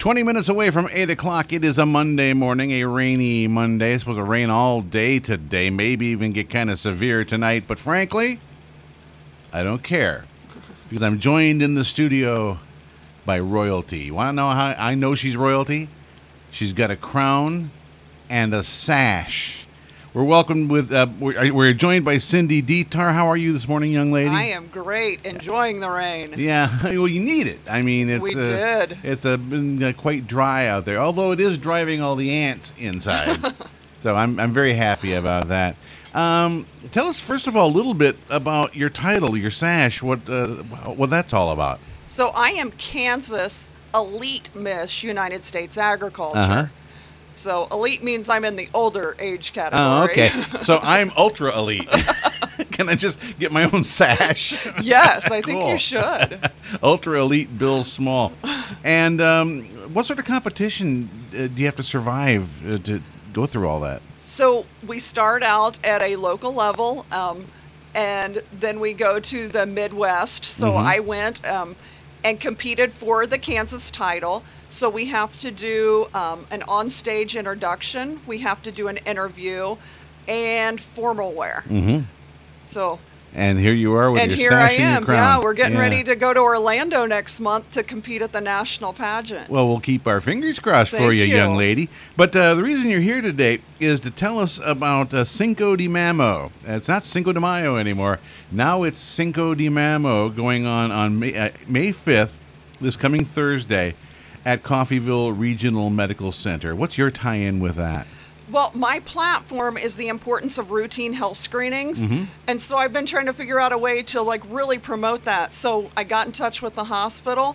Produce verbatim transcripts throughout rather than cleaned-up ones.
twenty minutes away from eight o'clock. It is a Monday morning, a rainy Monday. It's supposed to rain all day today, maybe even get kind of severe tonight. But frankly, I don't care because I'm joined in the studio by royalty. You want to know how I know she's royalty? She's got a crown and a sash. We're welcomed with, uh, we're, we're joined by Cindy Detar. How are you this morning, young lady? I am great, enjoying the rain. Yeah, well, you need it. I mean, it's we uh, did. It's uh, been uh, quite dry out there, although it is driving all the ants inside. So I'm I'm very happy about that. Um, tell us first of all a little bit about your title, your sash, what uh, what that's all about. So I am Kansas Elite Miss United States Agriculture. Uh-huh. So elite means I'm in the older age category. Oh, okay. So I'm ultra elite. Can I just get my own sash? Yes, I think Cool. you should. Ultra elite Bill Small. And um, what sort of competition uh, do you have to survive uh, to go through all that? So we start out at a local level, um, and then we go to the Midwest. So Mhm. I went um, and competed for the Kansas title. So we have to do um, an on-stage introduction. We have to do an interview and formal wear. Mm-hmm. So, And here you are with and your here sash I and your am. crown. Yeah, we're getting Yeah. ready to go to Orlando next month to compete at the national pageant. Well, we'll keep our fingers crossed for Thank you, you. young lady. But uh, the reason you're here today is to tell us about uh, Cinco de Mamo. It's not Cinco de Mayo anymore. Now it's Cinco de Mamo going on on May, uh, May fifth, this coming Thursday, at Coffeyville Regional Medical Center. What's your tie-in with that? Well, my platform is the importance of routine health screenings. Mhm. And so I've been trying to figure out a way to like really promote that. So I got in touch with the hospital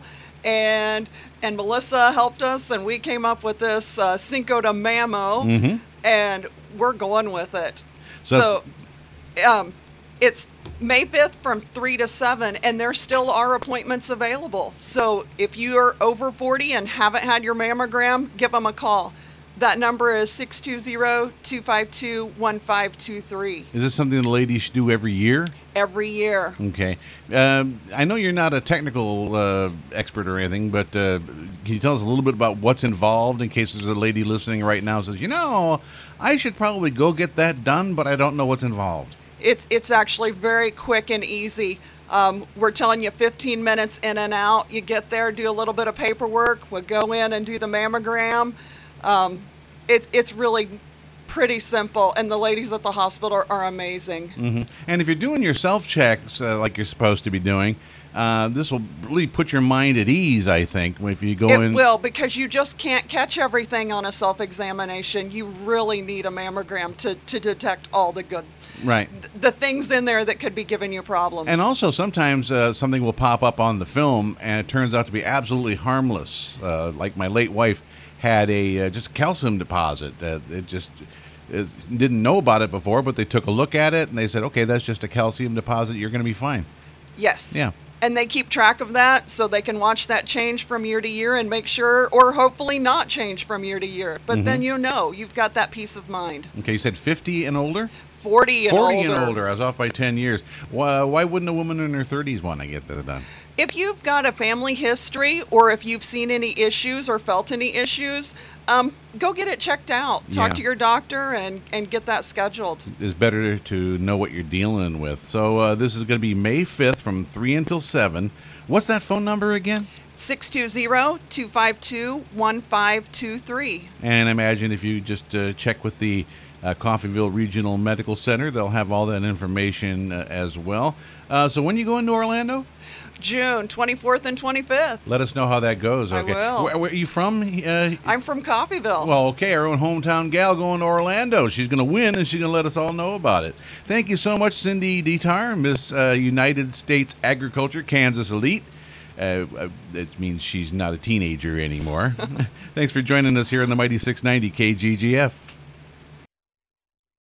and and Melissa helped us and we came up with this uh, Cinco de Mamo Mhm. and we're going with it. So- So, um, it's May fifth from three to seven and there still are appointments available. So if you're over forty and haven't had your mammogram, give them a call. That number is six two zero, two five two, one five two three. Is this something the ladies should do every year? Every year. Okay. Um, I know you're not a technical uh, expert or anything, but uh, can you tell us a little bit about what's involved in case there's a lady listening right now who says, you know, I should probably go get that done, but I don't know what's involved. It's it's actually very quick and easy. Um, we're telling you fifteen minutes in and out. You get there, do a little bit of paperwork. We'll go in and do the mammogram. Um, it's it's really pretty simple, and the ladies at the hospital are, are amazing. Hmm. And if you're doing your self-checks uh, like you're supposed to be doing, uh, this will really put your mind at ease, I think, if you go It in. will, because you just can't catch everything on a self-examination. You really need a mammogram to, to detect all the good, Right. the things in there that could be giving you problems. And also, sometimes uh, something will pop up on the film, and it turns out to be absolutely harmless. Uh, like my late wife had a uh, just calcium deposit. Uh, it just is, didn't know about it before, but they took a look at it, and they said, okay, that's just a calcium deposit. You're going to be fine. Yes. Yeah. And they keep track of that so they can watch that change from year to year and make sure, or hopefully not change from year to year. But then you know, you've got that peace of mind. Okay, you said fifty and older? forty and forty older. and older. I was off by ten years. Why, why wouldn't a woman in her thirties want to get that done? If you've got a family history or if you've seen any issues or felt any issues, um, go get it checked out. Talk Yeah. to your doctor and, and get that scheduled. It's better to know what you're dealing with. So uh, this is going to be May fifth from three until seven. What's that phone number again? six two zero, two five two, one five two three. And I imagine if you just uh, check with the uh, Coffeyville Regional Medical Center, they'll have all that information uh, as well. Uh, so when you go into Orlando, June twenty-fourth and twenty-fifth. let us know how that goes. I Okay. will. Where, where are you from? Uh, I'm from Coffeyville. well, okay, our own hometown gal going to Orlando. She's going to win, and she's going to let us all know about it. Thank you so much, Cindy Detar, Miss uh, United States Agriculture, Kansas Elite. Uh, uh, that means she's not a teenager anymore. Thanks for joining us here on the Mighty six ninety K G G F.